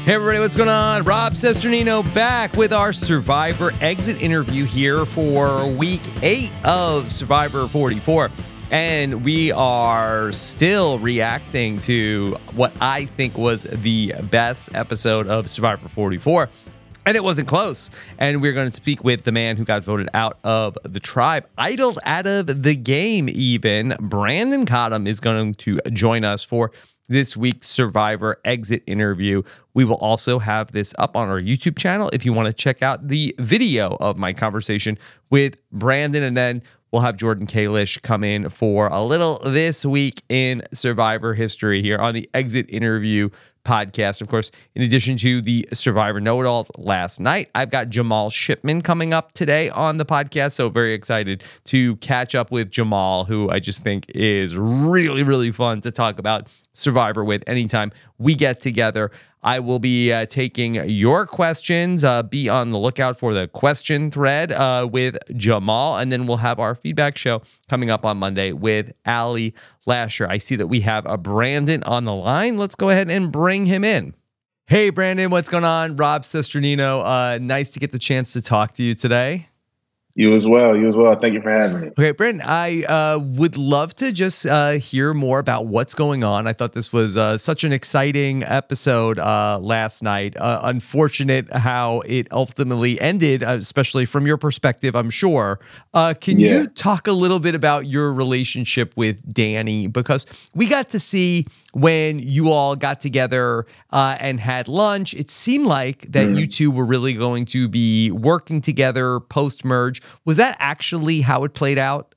Hey everybody, what's going on? Rob Cesternino back with our Survivor exit interview here for week 8 of Survivor 44. And we are still reacting to what I think was the best episode of Survivor 44. And it wasn't close. And we're going to speak with the man who got voted out of the tribe, idled out of the game even. Brandon Cottom is going to join us for this week's Survivor exit interview. We will also have this up on our YouTube channel if you want to check out the video of my conversation with Brandon. And then we'll have Jordan Kalish come in for a little This Week in Survivor History here on the Exit Interview podcast. Of course, in addition to the Survivor Know-It-All last night, I've got Jamal Shipman coming up today on the podcast. So very excited to catch up with Jamal, who I just think is really, really fun to talk about Survivor with anytime we get together. I will be taking your questions. Be on the lookout for the question thread with Jamal. And then we'll have our feedback show coming up on Monday with Ali Lasher. I see that we have a Brandon on the line. Let's go ahead and bring him in. Hey, Brandon, what's going on? Rob Cesternino. Nice to get the chance to talk to you today. You as well. Thank you for having me. Okay, Brandon, I would love to just hear more about what's going on. I thought this was such an exciting episode last night. Unfortunate how it ultimately ended, especially from your perspective, I'm sure. Can you talk a little bit about your relationship with Danny? Because we got to see when you all got together and had lunch, it seemed like that you two were really going to be working together post-merge. Was that actually how it played out?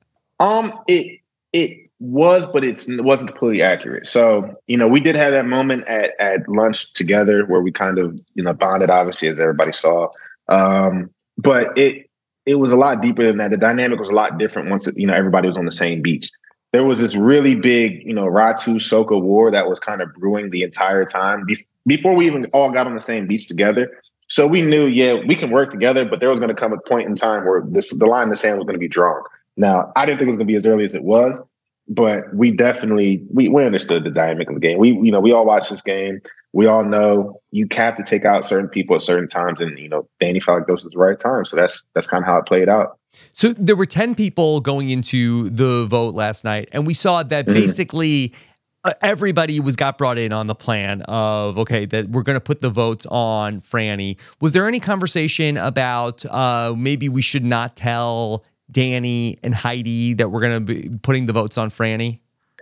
It was, but it wasn't completely accurate. So, we did have that moment at lunch together where we kind of, bonded, obviously, as everybody saw. But it was a lot deeper than that. The dynamic was a lot different once, everybody was on the same beach. There was this really big, Ratu Soka war that was kind of brewing the entire time before we even all got on the same beach together. So we knew, we can work together, but there was going to come a point in time where the line in the sand was going to be drawn. Now, I didn't think it was going to be as early as it was, but we definitely, we understood the dynamic of the game. We all watch this game. We all know you have to take out certain people at certain times. And, Danny felt like those were the right time. So that's kind of how it played out. So there were 10 people going into the vote last night, and we saw that basically everybody got brought in on the plan of, okay, that we're going to put the votes on Franny. Was there any conversation about maybe we should not tell Danny and Heidi that we're going to be putting the votes on Franny?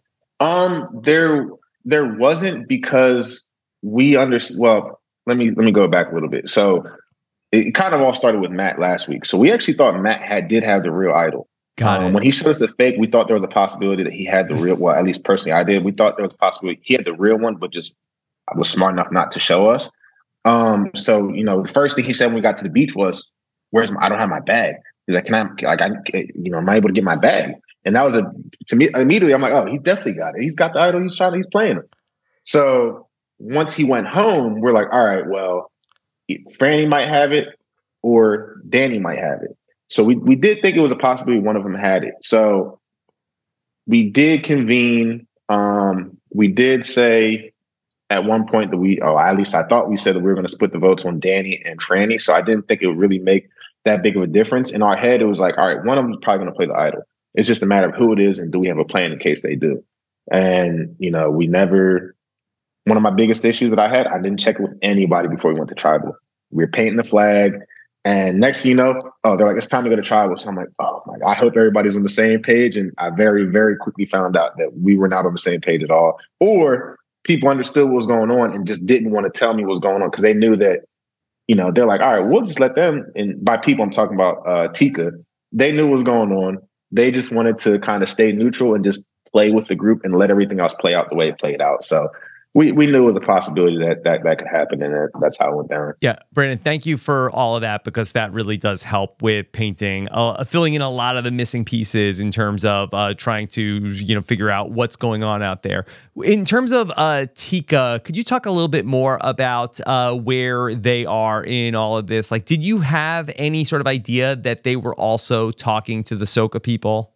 There wasn't, because we understood. Well, let me go back a little bit. So it kind of all started with Matt last week. So we actually thought Matt did have the real idol. When he showed us the fake, we thought there was a possibility that he had the real. Well, at least personally, I did. We thought there was a possibility he had the real one, but just was smart enough not to show us. So the first thing he said when we got to the beach was, I don't have my bag. He's like, am I able to get my bag? And that was to me immediately. I'm like, oh, he's definitely got it. He's got the idol. He's playing it. So once he went home, we're like, all right, well, Franny might have it or Danny might have it. So we did think it was a possibility one of them had it. So we did convene. We did say at one point that at least I thought we said that we were going to split the votes on Danny and Franny. So I didn't think it would really make that big of a difference. In our head, it was like, all right, one of them is probably going to play the idol. It's just a matter of who it is and do we have a plan in case they do. And, we never, one of my biggest issues that I had, I didn't check it with anybody before we went to tribal. We were painting the flag. And next thing you know, they're like, it's time to go to tribal. So I'm like, oh my God, I hope everybody's on the same page. And I very, very quickly found out that we were not on the same page at all. Or people understood what was going on and just didn't want to tell me what was going on because they knew that, they're like, all right, we'll just let them. And by people, I'm talking about Tika. They knew what was going on. They just wanted to kind of stay neutral and just play with the group and let everything else play out the way it played out. So we knew it was a possibility that could happen, and that's how it went down. Yeah, Brandon, thank you for all of that, because that really does help with painting, filling in a lot of the missing pieces in terms of trying to figure out what's going on out there. In terms of Tika, could you talk a little bit more about where they are in all of this? Like, did you have any sort of idea that they were also talking to the Soka people?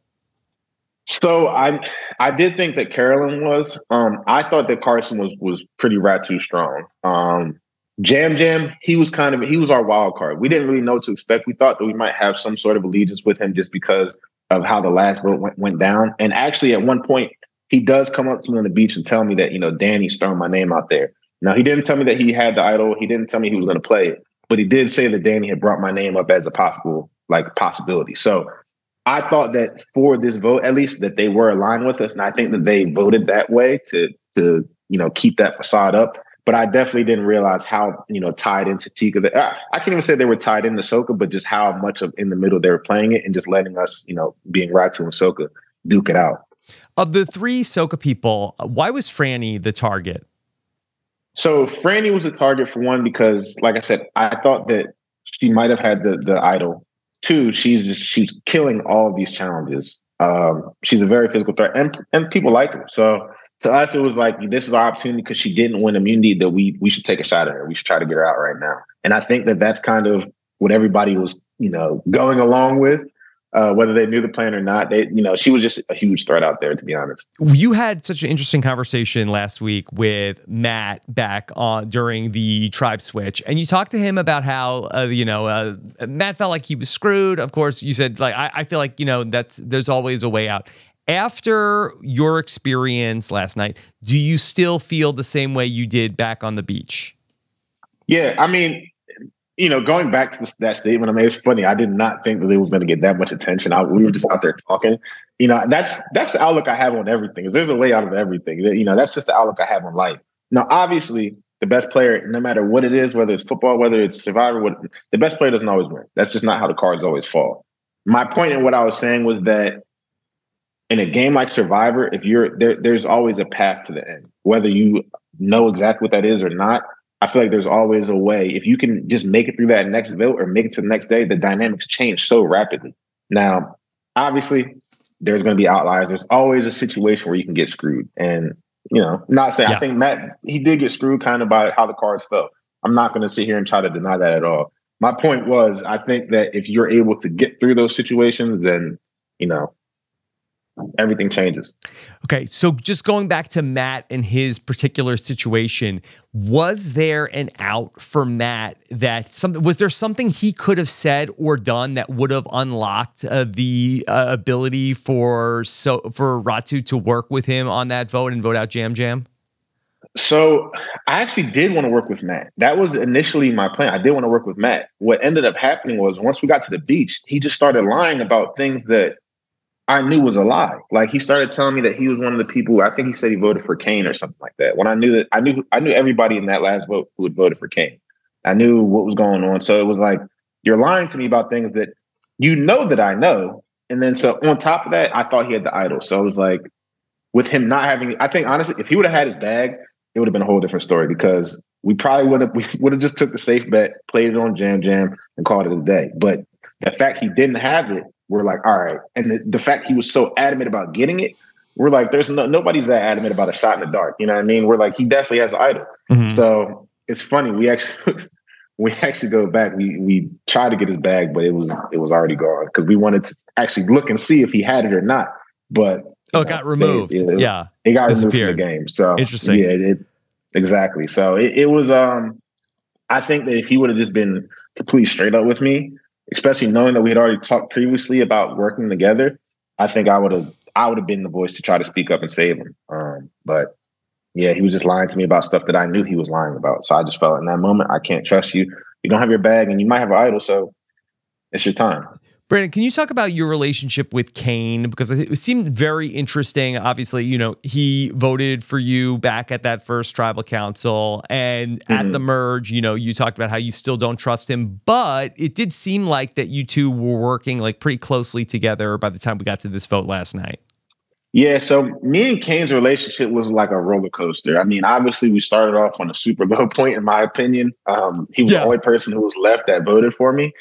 So I did think that Carolyn was. I thought that Carson was pretty Ratu strong. Jam Jam, he was our wild card. We didn't really know what to expect. We thought that we might have some sort of allegiance with him just because of how the last vote went down. And actually, at one point, he does come up to me on the beach and tell me that, Danny's throwing my name out there. Now, he didn't tell me that he had the idol. He didn't tell me he was going to play it, but he did say that Danny had brought my name up as a possibility. So I thought that for this vote, at least, that they were aligned with us. And I think that they voted that way to keep that facade up. But I definitely didn't realize how, tied into Tika. I can't even say they were tied into Soka, but just how much of in the middle they were playing it and just letting us, being Ratu and Soka, duke it out. Of the three Soka people, why was Franny the target? So Franny was a target for one, because like I said, I thought that she might have had the idol. Two, she's killing all of these challenges. She's a very physical threat and people like her. So to us, it was like, this is our opportunity because she didn't win immunity, that we should take a shot at her. We should try to get her out right now. And I think that that's kind of what everybody was, going along with, whether they knew the plan or not. She was just a huge threat out there, to be honest. You had such an interesting conversation last week with Matt back on during the tribe switch. And you talked to him about how, Matt felt like he was screwed. Of course, you said, like, I feel like, there's always a way out. After your experience last night, do you still feel the same way you did back on the beach? Yeah, I mean, going back to that statement, it's funny. I did not think that it was going to get that much attention. We were just out there talking. That's the outlook I have on everything. Is there's a way out of everything. That's just the outlook I have on life. Now, obviously, the best player, no matter what it is, whether it's football, whether it's Survivor, the best player doesn't always win. That's just not how the cards always fall. My point in what I was saying was that in a game like Survivor, if you're there, there's always a path to the end. Whether you know exactly what that is or not, I feel like there's always a way. If you can just make it through that next vote or make it to the next day, the dynamics change so rapidly. Now, obviously, there's going to be outliers. There's always a situation where you can get screwed. And, not saying, I think Matt, he did get screwed kind of by how the cards fell. I'm not going to sit here and try to deny that at all. My point was, I think that if you're able to get through those situations, then, everything changes. Okay, so just going back to Matt and his particular situation, was there an out for Matt was there something he could have said or done that would have unlocked the ability for Ratu to work with him on that vote and vote out Jam Jam? So I actually did want to work with Matt. That was initially my plan. I did want to work with Matt. What ended up happening was once we got to the beach, he just started lying about things that I knew was a lie. Like, he started telling me that he was one of the people. I think he said he voted for Kane or something like that. When I knew everybody in that last vote who had voted for Kane. I knew what was going on. So it was like, you're lying to me about things that that I know. And then so on top of that, I thought he had the idol. So it was like, with him not having, I think honestly, if he would have had his bag, it would have been a whole different story, because we probably would have just took the safe bet, played it on Jam Jam, and called it a day. But the fact he didn't have it, we're like, all right. And the fact he was so adamant about getting it, we're like, there's nobody's that adamant about a shot in the dark. You know what I mean? We're like, he definitely has an idol. Mm-hmm. So it's funny. We actually go back. We tried to get his bag, but it was already gone, because we wanted to actually look and see if he had it or not. But it got removed. It got removed from the game. So interesting. Yeah, exactly. So it was. I think that if he would have just been completely straight up with me, especially knowing that we had already talked previously about working together, I think I would have been the voice to try to speak up and save him. But yeah, he was just lying to me about stuff that I knew he was lying about. So I just felt in that moment, I can't trust you. You don't have your bag, and you might have an idol, so it's your time. Brandon, can you talk about your relationship with Kane? Because it seemed very interesting. Obviously, he voted for you back at that first tribal council, and at the merge, you talked about how you still don't trust him, but it did seem like that you two were working like pretty closely together by the time we got to this vote last night. Yeah, so me and Kane's relationship was like a roller coaster. I mean, obviously, we started off on a super low point, in my opinion. He was the only person who was left that voted for me.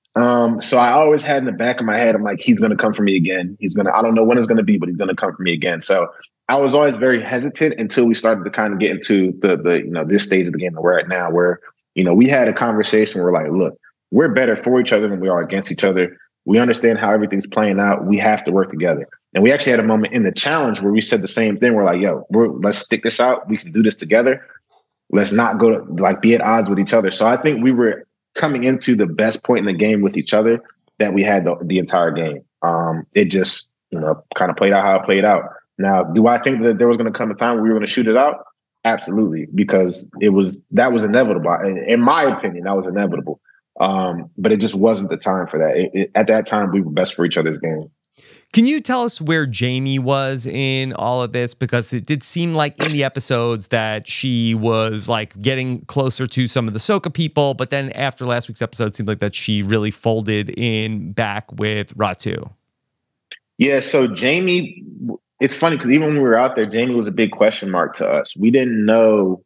So I always had in the back of my head, I'm like, he's going to come for me again. I don't know when it's going to be, but he's going to come for me again. So I was always very hesitant until we started to kind of get into the this stage of the game that we're at now, where, we had a conversation where, like, look, we're better for each other than we are against each other. We understand how everything's playing out. We have to work together. And we actually had a moment in the challenge where we said the same thing. We're like, let's stick this out. We can do this together. let's not go to like be at odds with each other. So I think we were coming into the best point in the game with each other that we had the entire game. It just, kind of played out how it played out. Now, do I think that there was going to come a time where we were going to shoot it out? Absolutely, because that was inevitable. In my opinion, that was inevitable. But it just wasn't the time for that. At that time, we were best for each other's game. Can you tell us where Jamie was in all of this? Because it did seem like in the episodes that she was like getting closer to some of the Soka people, but then after last week's episode, it seemed like that she really folded in back with Ratu. Yeah, so Jamie, it's funny because even when we were out there, Jamie was a big question mark to us. We didn't know,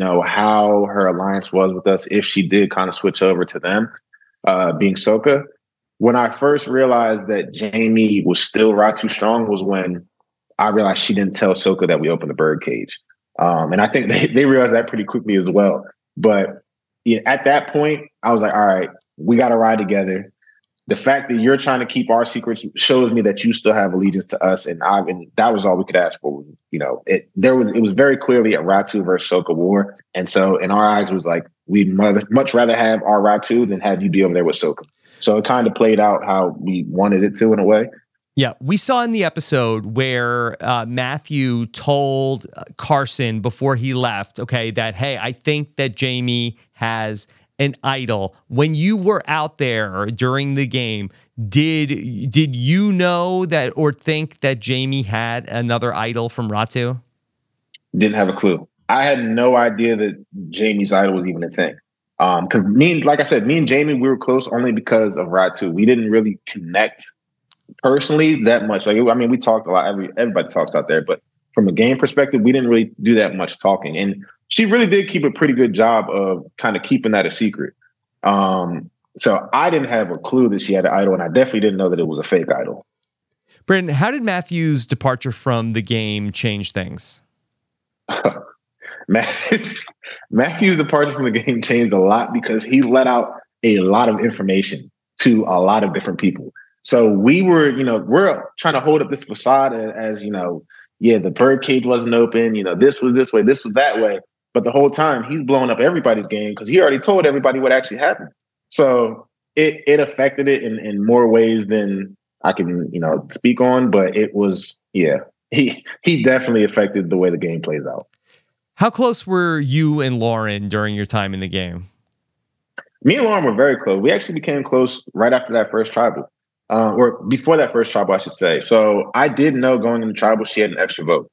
how her alliance was with us if she did kind of switch over to them, being Soka. When I first realized that Jamie was still Ratu strong was when I realized she didn't tell Soka that we opened the birdcage. And I think they realized that pretty quickly as well. But at that point, I was like, all right, we got to ride together. The fact that you're trying to keep our secrets shows me that you still have allegiance to us. And that was all we could ask for. It was very clearly a Ratu versus Soka war. And so in our eyes, it was like, we'd much rather have our Ratu than have you be over there with Soka. So it kind of played out how we wanted it to in a way. Yeah, we saw in the episode where Matthew told Carson before he left, okay, that, hey, I think that Jamie has an idol. When you were out there during the game, did you know that or think that Jamie had another idol from Ratu? Didn't have a clue. I had no idea that Jamie's idol was even a thing. Because like I said, me and Jamie, we were close only because of Ratu. We didn't really connect personally that much. We talked a lot. Everybody talks out there, but from a game perspective, we didn't really do that much talking. And she really did keep a pretty good job of kind of keeping that a secret. So I didn't have a clue that she had an idol, and I definitely didn't know that it was a fake idol. Brandon, how did Matthew's departure from the game change things? Matthew's departure from the game changed a lot because he let out a lot of information to a lot of different people. So we were, we're trying to hold up this facade as the birdcage wasn't open, this was this way, this was that way. But the whole time he's blowing up everybody's game because he already told everybody what actually happened. So it affected it in more ways than I can, speak on. But it was, he definitely affected the way the game plays out. How close were you and Lauren during your time in the game? Me and Lauren were very close. We actually became close right after that first tribal, or before that first tribal, I should say. So I did know going into tribal, she had an extra vote.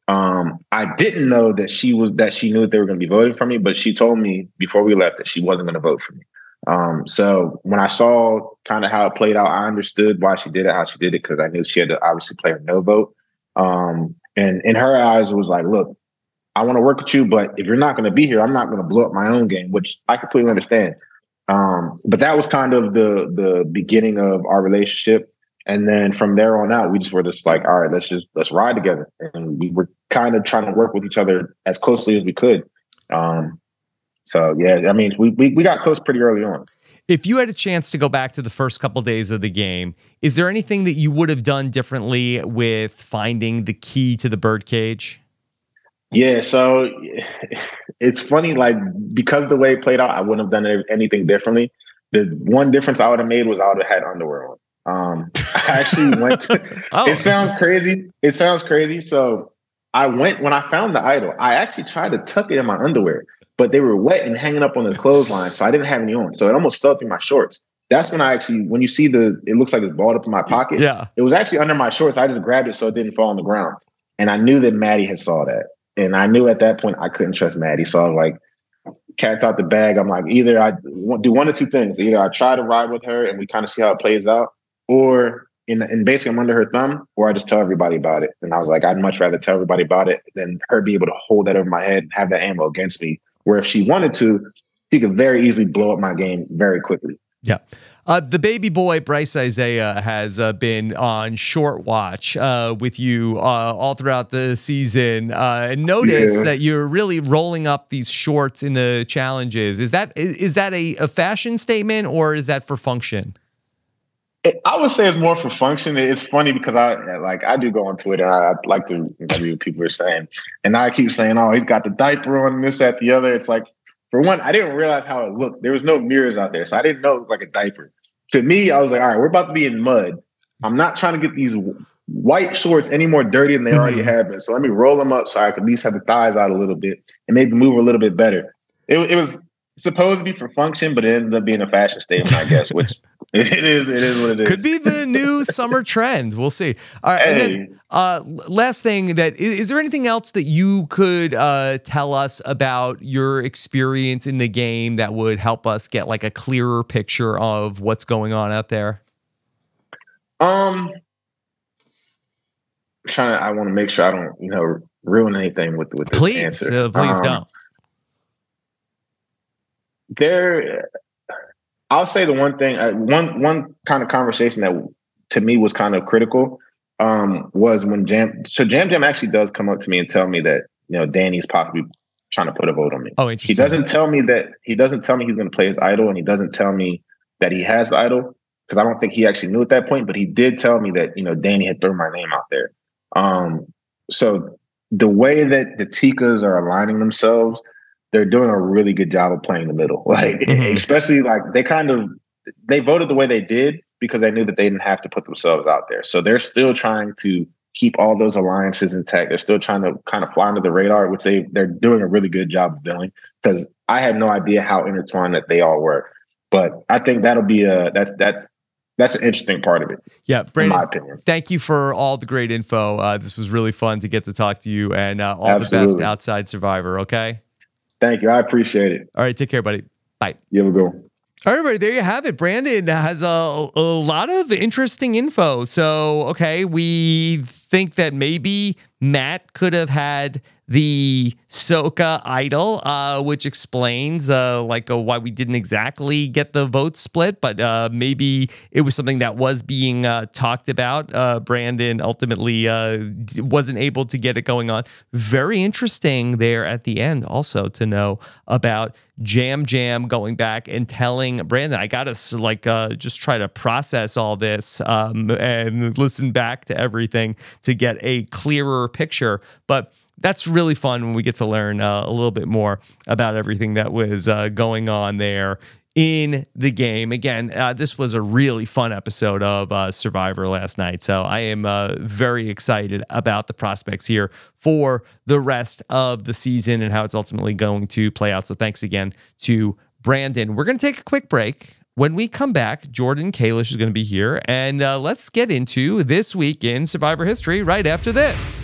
I didn't know that she knew that they were going to be voting for me, but she told me before we left that she wasn't going to vote for me. So when I saw kind of how it played out, I understood why she did it, how she did it, because I knew she had to obviously play her no vote. And in her eyes, it was like, look, I want to work with you, but if you're not going to be here, I'm not going to blow up my own game, which I completely understand. But that was kind of the beginning of our relationship. And then from there on out, we just were just like, all right, let's ride together. And we were kind of trying to work with each other as closely as we could. So yeah, we got close pretty early on. If you had a chance to go back to the first couple days of the game, is there anything that you would have done differently with finding the key to the birdcage? Yeah, so it's funny, like, because the way it played out, I wouldn't have done anything differently. The one difference I would have made was I would have had underwear on. I actually went to, It sounds crazy. So I went, when I found the idol, I actually tried to tuck it in my underwear, but they were wet and hanging up on the clothesline. So I didn't have any on. So it almost fell through my shorts. That's when when you see it looks like it's balled up in my pocket. Yeah. It was actually under my shorts. I just grabbed it so it didn't fall on the ground. And I knew that Maddie had saw that. And I knew at that point I couldn't trust Maddie. So I was like, cat's out the bag. I'm like, either I do one of two things. Either I try to ride with her and we kind of see how it plays out, or and basically I'm under her thumb, or I just tell everybody about it. And I was like, I'd much rather tell everybody about it than her be able to hold that over my head and have that ammo against me. Where if she wanted to, she could very easily blow up my game very quickly. Yeah. The baby boy, Bryce Isaiah, has been on short watch with you all throughout the season. And notice that you're really rolling up these shorts in the challenges. Is that a fashion statement or is that for function? I would say it's more for function. It's funny because I do go on Twitter. I like to read what people are saying, and I keep saying, "Oh, he's got the diaper on, this, that, the other." It's like, for one, I didn't realize how it looked. There was no mirrors out there, so I didn't know it looked like a diaper. To me, I was like, "All right, we're about to be in mud. I'm not trying to get these white shorts any more dirty than they already have been. So let me roll them up so I can at least have the thighs out a little bit and maybe move a little bit better." It was supposed to be for function, but it ended up being a fashion statement, I guess, which it is what it is. Could be the new summer trend. We'll see. All right. Hey. And then last thing, is there anything else that you could tell us about your experience in the game that would help us get like a clearer picture of what's going on out there? I want to make sure I don't, ruin anything with this answer. Please don't. I'll say the one thing, one kind of conversation that to me was kind of critical was when Jam Jam actually does come up to me and tell me that, Danny's possibly trying to put a vote on me. Oh, interesting. He doesn't tell me he's going to play his idol, and he doesn't tell me that he has the idol, because I don't think he actually knew at that point, but he did tell me that, Danny had thrown my name out there. So the way that the Ticas are aligning themselves, they're doing a really good job of playing the middle. Like, especially like they voted the way they did because they knew that they didn't have to put themselves out there. So they're still trying to keep all those alliances intact. They're still trying to kind of fly under the radar, which they're doing a really good job of doing, because I had no idea how intertwined that they all were. But I think that'll be that's an interesting part of it. Yeah, Brandon, in my opinion. Thank you for all the great info. This was really fun to get to talk to you, and all the best outside Survivor, okay? Thank you. I appreciate it. All right, take care, buddy. Bye. You have a good one. All right, everybody, there you have it. Brandon has a lot of interesting info. So, okay, we think that maybe Matt could have had the Soka idol, which explains why we didn't exactly get the vote split, but maybe it was something that was being talked about. Brandon ultimately wasn't able to get it going on. Very interesting there at the end also to know about Jam going back and telling Brandon, I gotta just try to process all this and listen back to everything to get a clearer picture. But that's really fun when we get to learn a little bit more about everything that was going on there in the game. Again, this was a really fun episode of Survivor last night. So I am very excited about the prospects here for the rest of the season and how it's ultimately going to play out. So thanks again to Brandon. We're going to take a quick break. When we come back, Jordan Kalish is going to be here. And let's get into this week in Survivor history right after this.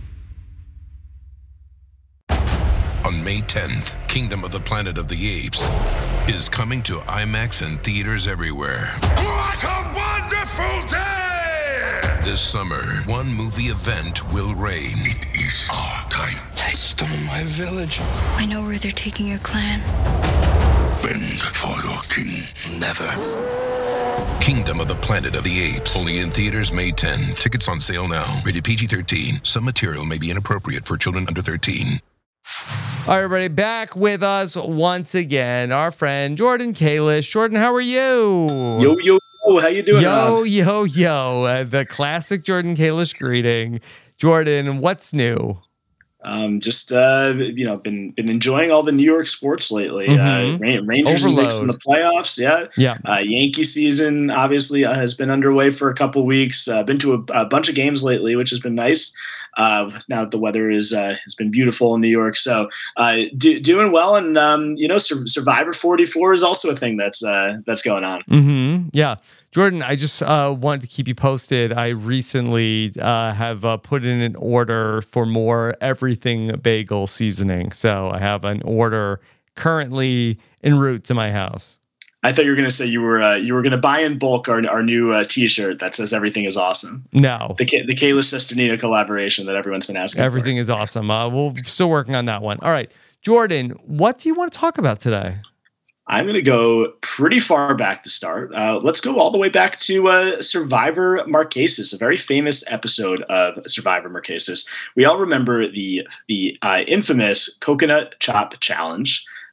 On May 10th, Kingdom of the Planet of the Apes is coming to IMAX and theaters everywhere. What a wonderful day! This summer, one movie event will reign. It is our time. They stole my village. I know where they're taking your clan. Bend for your king. Never. Kingdom of the Planet of the Apes. Only in theaters May 10. Tickets on sale now. Rated PG-13. Some material may be inappropriate for children under 13. All right, everybody, back with us once again, our friend Jordan Kalish. Jordan, how are you? Yo, how you doing? Yo. The classic Jordan Kalish greeting. Jordan, what's new? Just been enjoying all the New York sports lately. Rangers and Knicks in the playoffs. Yeah. Yankee season obviously has been underway for a couple weeks. Been to a bunch of games lately, which has been nice. Now that the weather has been beautiful in New York, so doing well. And Survivor 44 is also a thing that's going on. Yeah. Jordan, I just wanted to keep you posted. I recently have put in an order for more everything bagel seasoning. So I have an order currently en route to my house. I thought you were going to say you were going to buy in bulk our new T-shirt that says "Everything is awesome." No, the Kalish Sesternino collaboration that everyone's been asking. Everything is awesome. We're still working on that one. All right, Jordan, what do you want to talk about today? I'm going to go pretty far back to start. Let's go all the way back to Survivor Marquesas, a very famous episode of Survivor Marquesas. We all remember the infamous Coconut Chop Challenge.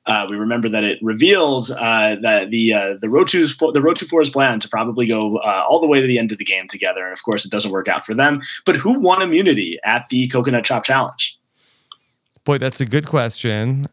We remember that it revealed that the Road 4's plan to probably go all the way to the end of the game together. And of course, it doesn't work out for them. But who won immunity at the Coconut Chop Challenge? Boy, that's a good question.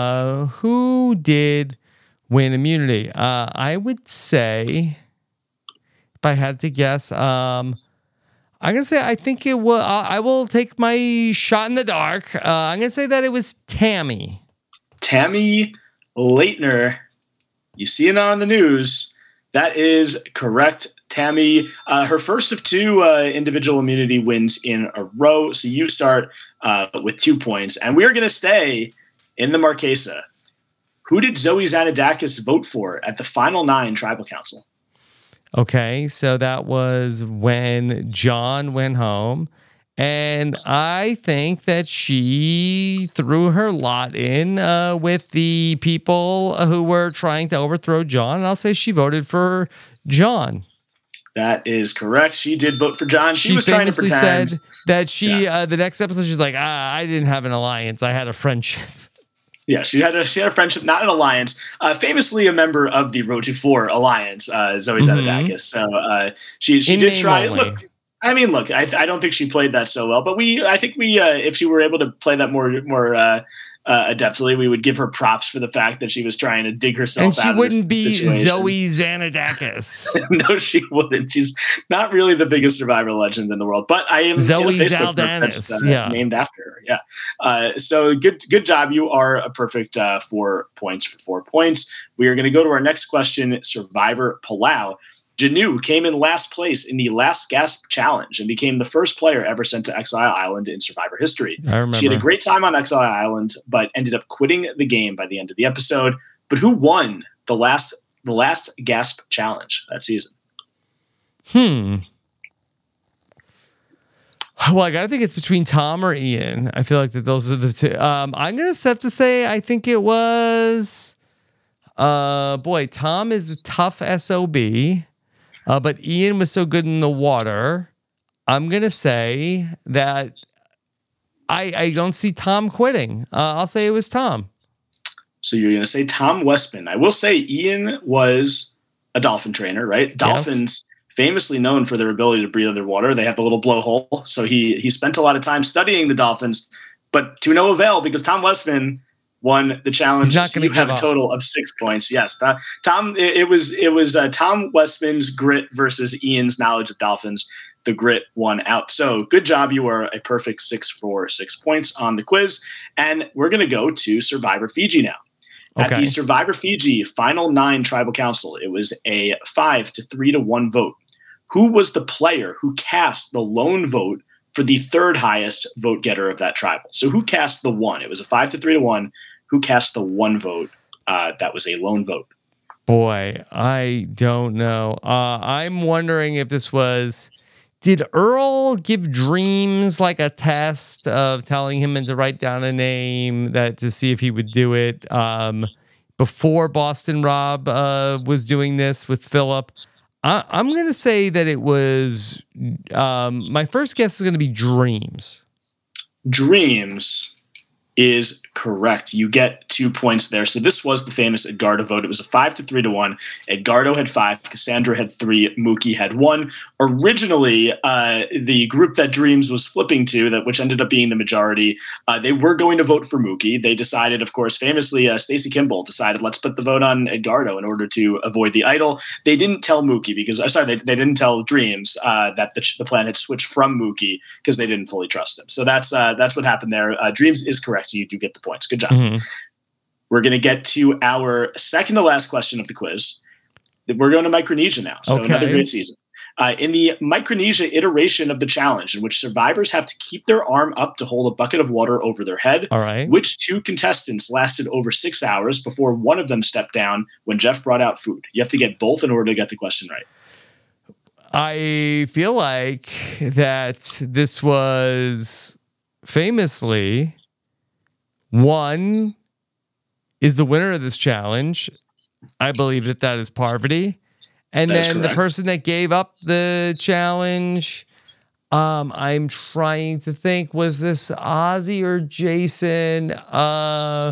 Who did win immunity? I would say, if I had to guess, I'm gonna say I think it will. I will take my shot in the dark. I'm gonna say that it was Tammy. Tammy Leitner. You see it on the news. That is correct. Tammy, her first of 2 individual immunity wins in a row. So you start with 2 points. And we are going to stay in the Marquesa. Who did Zoe Zanidakis vote for at the Final 9 Tribal Council? Okay, so that was when John went home. And I think that she threw her lot in with the people who were trying to overthrow John. And I'll say she voted for John. That is correct. She did vote for John. She was trying to pretend. Said that she, the next episode, she's like, I didn't have an alliance. I had a friendship. Yeah, she had a friendship, not an alliance. Famously a member of the Road to 4 alliance, Zoe Zanidakis. So she did try. Look, I don't think she played that so well, but I think if she were able to play that more adeptly, we would give her props for the fact that she was trying to dig herself out of this situation. And she wouldn't be Zoe Zanidakis. No, she wouldn't. She's not really the biggest Survivor legend in the world, but I am Zoe Zaldanis, named after her. Yeah. So good job. You are a perfect 4 points for 4 points. We are going to go to our next question. Survivor Palau. Janu came in last place in the Last Gasp Challenge and became the first player ever sent to Exile Island in Survivor history. I remember. She had a great time on Exile Island, but ended up quitting the game by the end of the episode. But who won the Last Gasp Challenge that season? Well, I gotta think it's between Tom or Ian. I feel like that those are the two. I'm gonna have to say I think it was. Tom is a tough SOB. But Ian was so good in the water. I'm going to say that I don't see Tom quitting. I'll say it was Tom. So you're going to say Tom Westman. I will say Ian was a dolphin trainer, right? Dolphins famously known for their ability to breathe underwater. They have the little blowhole. So he spent a lot of time studying the dolphins, but to no avail because Tom Westman won the challenge. So you have a total of 6 points. Yes, Tom. It was Tom Westman's grit versus Ian's knowledge of dolphins. The grit won out. So good job. You are a perfect 6 for 6 points on the quiz. And we're going to go to Survivor Fiji now. Okay. At the Survivor Fiji Final 9 Tribal Council, it was a 5 to 3 to 1 vote. Who was the player who cast the lone vote for the third highest vote getter of that tribal? So who cast the 1? It was a 5 to 3 to 1. Who cast the 1 vote that was a lone vote? Boy, I don't know. I'm wondering if this was... Did Earl give Dreams like a test of telling him to write down a name to see if he would do it before Boston Rob was doing this with Philip? I'm going to say that it was... my first guess is going to be Dreams. Dreams is correct. You get 2 points there. So this was the famous Edgardo vote. It was a 5 to 3 to 1. Edgardo had 5, Cassandra had 3, Mookie had 1. Originally, the group that Dreams was flipping to, which ended up being the majority, they were going to vote for Mookie. They decided, of course, famously, Stacey Kimball decided, let's put the vote on Edgardo in order to avoid the idol. They didn't tell Mookie they didn't tell Dreams that the plan had switched from Mookie because they didn't fully trust him. So that's what happened there. Dreams is correct. So you do get the points. Good job. Mm-hmm. We're going to get to our second to last question of the quiz. We're going to Micronesia now. So another great season. In the Micronesia iteration of the challenge, in which survivors have to keep their arm up to hold a bucket of water over their head, all right, which 2 contestants lasted over 6 hours before one of them stepped down when Jeff brought out food? You have to get both in order to get the question right. I feel like that this was famously... One is the winner of this challenge. I believe that is Parvati. And then the person that gave up the challenge, I'm trying to think, was this Ozzy or Jason?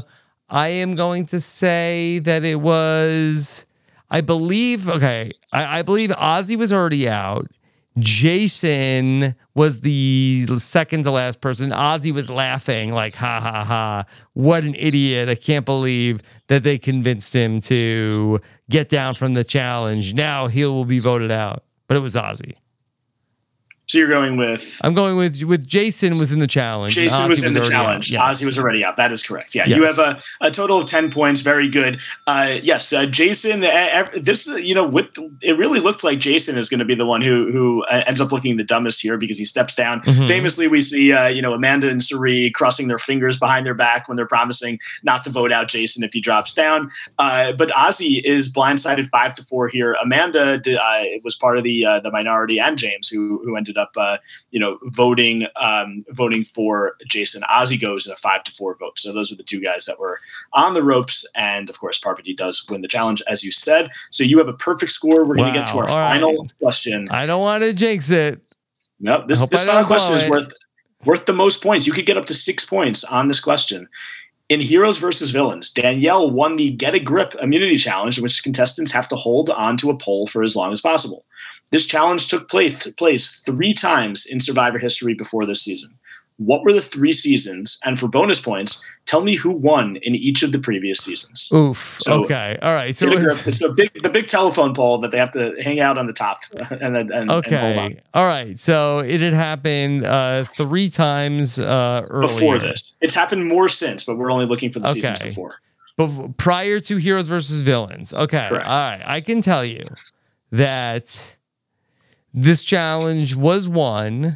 I am going to say that it was, I believe Ozzy was already out. Jason was the second to last person. Ozzy was laughing like, ha, ha, ha. What an idiot. I can't believe that they convinced him to get down from the challenge. Now he will be voted out. But it was Ozzy. So you're going with... I'm going with Jason was in the challenge. Jason was in the challenge. Yes. Ozzy was already out. That is correct. Yeah, yes. You have a total of 10 points. Very good. Jason, this, it really looked like Jason is going to be the one who ends up looking the dumbest here because he steps down. Mm-hmm. Famously, we see, Amanda and Cirie crossing their fingers behind their back when they're promising not to vote out Jason if he drops down. But Ozzy is blindsided 5-4 here. Amanda was part of the minority, and James, who ended up voting for Jason. Ozzy goes in a 5-4 vote. So those are the two guys that were on the ropes, and of course Parvati does win the challenge, as you said. So you have a perfect score. We're going to get to our final question. I don't want to jinx it. No, this final question is worth the most points. You could get up to 6 points on this question. In Heroes versus Villains, Danielle won the Get a Grip immunity challenge, in which contestants have to hold onto a pole for as long as possible. This challenge took place 3 times in Survivor history before this season. What were the 3 seasons? And for bonus points, tell me who won in each of the previous seasons. Oof. So, okay. All right. So it's the big telephone pole that they have to hang out on the top and hold on. All right. So it had happened 3 times earlier. Before this. It's happened more since, but we're only looking for the seasons before. But prior to Heroes versus Villains. Okay. Correct. All right. I can tell you that this challenge was won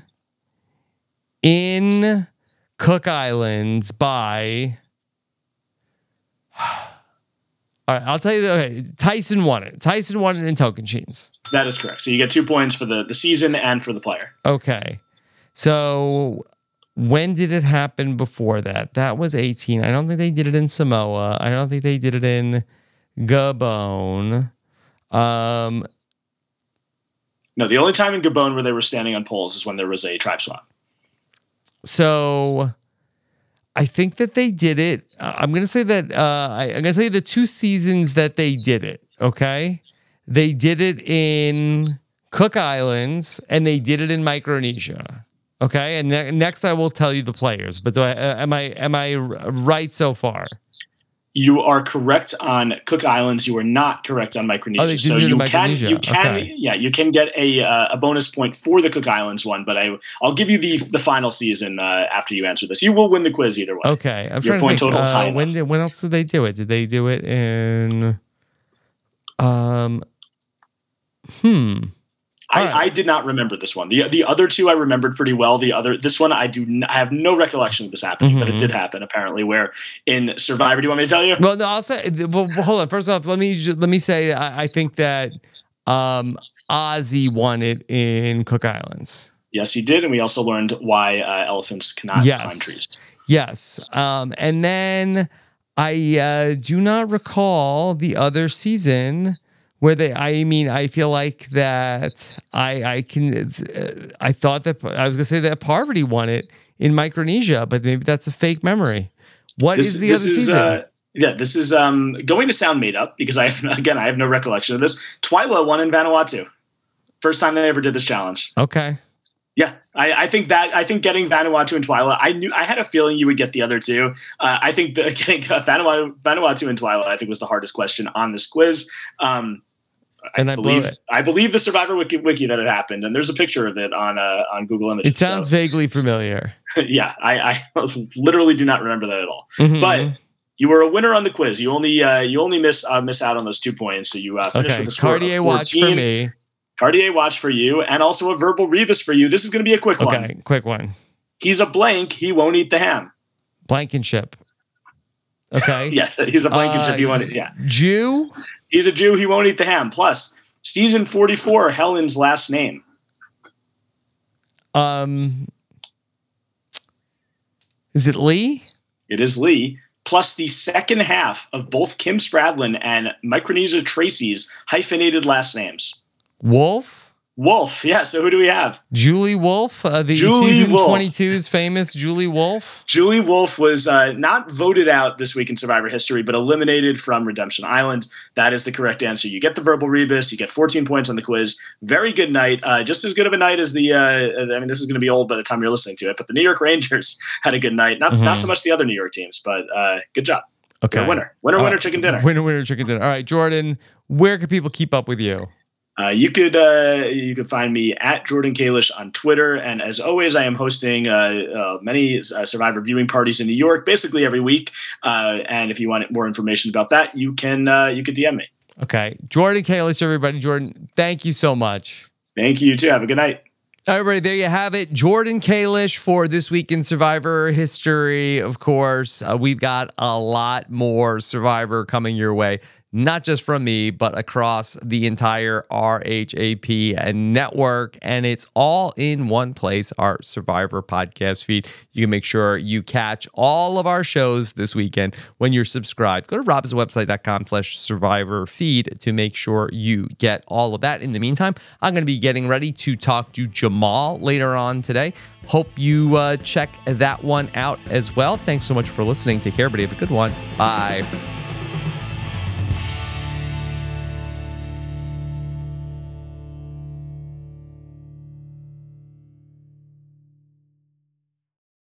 in Cook Islands by... All right, I'll tell you. Okay, Tyson won it. Tyson won it in Tocantins. That is correct. So you get 2 points for the season and for the player. Okay. So when did it happen before that? That was 18. I don't think they did it in Samoa. I don't think they did it in Gabon. No, the only time in Gabon where they were standing on poles is when there was a tribe swap. So I think that they did it. I'm going to say that I'm going to say the 2 seasons that they did it. Okay. They did it in Cook Islands and they did it in Micronesia. Okay. And next I will tell you the players, but am I right so far? You are correct on Cook Islands. You are not correct on Micronesia. So you can get a bonus point for the Cook Islands one, but I'll give you the final season after you answer this. You will win the quiz either way. Okay, I'm your point total is high enough. When else did they do it? Did they do it in? I did not remember this one. The other 2 I remembered pretty well. This one I have no recollection of this happening, but it did happen apparently. Where in Survivor, do you want me to tell you? Well, no, I'll say. Well, hold on. First off, let me say I think that Ozzy won it in Cook Islands. Yes, he did, and we also learned why elephants cannot climb trees. Yes, and then I do not recall the other season. Where I feel like that I thought that I was going to say that Parvati won it in Micronesia, but maybe that's a fake memory. What is the other season? This is going to sound made up because I have no recollection of this. Twyla won in Vanuatu. First time they ever did this challenge. Okay. Yeah, I think getting Vanuatu and Twyla, I had a feeling you would get the other 2. I think getting Vanuatu and Twyla, I think was the hardest question on this quiz. I believe the Survivor wiki that it happened, and there's a picture of it on Google Images. It sounds vaguely familiar. Yeah, I literally do not remember that at all. Mm-hmm. But you were a winner on the quiz. You only miss out on those 2 points, so you finished with a score Cartier of 14. watch for me. Cartier watch for you, and also a verbal rebus for you. This is going to be a quick one. Okay, quick one. He's a blank. He won't eat the ham. Blankenship. Okay. Yeah, he's a Blankenship. He won't. Yeah. Jew. He's a Jew. He won't eat the ham. Plus, season 44, Helen's last name. Is it Lee? It is Lee. Plus the second half of both Kim Spradlin and Micronesia Tracy's hyphenated last names. Wolf? Wolf. Yeah. So who do we have? Julie Wolf, the season 22's famous Julie Wolf. Julie Wolf was not voted out this week in Survivor history, but eliminated from Redemption Island. That is the correct answer. You get the verbal rebus. You get 14 points on the quiz. Very good night. Just as good of a night as the, I mean, this is going to be old by the time you're listening to it, but the New York Rangers had a good night. Not so much the other New York teams, but good job. Okay. You're winner, chicken dinner. Winner, chicken dinner. All right, Jordan, where can people keep up with you? You could find me at Jordan Kalish on Twitter, and as always, I am hosting many Survivor viewing parties in New York, basically every week. And if you want more information about that, you could DM me. Okay, Jordan Kalish, everybody. Jordan, thank you so much. Thank you too. Have a good night. All right, everybody, there you have it. Jordan Kalish for This Week in Survivor History. Of course, we've got a lot more Survivor coming your way. Not just from me, but across the entire RHAP network. And it's all in one place, our Survivor podcast feed. You can make sure you catch all of our shows this weekend when you're subscribed. Go to robhasawebsite.com/survivor feed to make sure you get all of that. In the meantime, I'm going to be getting ready to talk to Jamal later on today. Hope you check that one out as well. Thanks so much for listening. Take care, everybody. Have a good one. Bye.